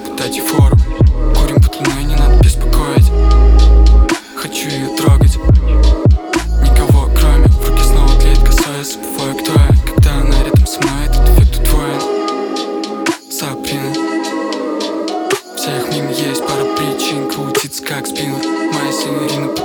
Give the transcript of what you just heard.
чтобы дать ей фору. Курим под луной, не надо беспокоить. Хочу ее трогать. Никого кроме. В руке снова тлеет косой. Забываю, кто я. Когда она рядом со мной, этот эффект удвоен. Саприна. Всех мимо есть пара причин. Крутится как спиннер. Моя синерина.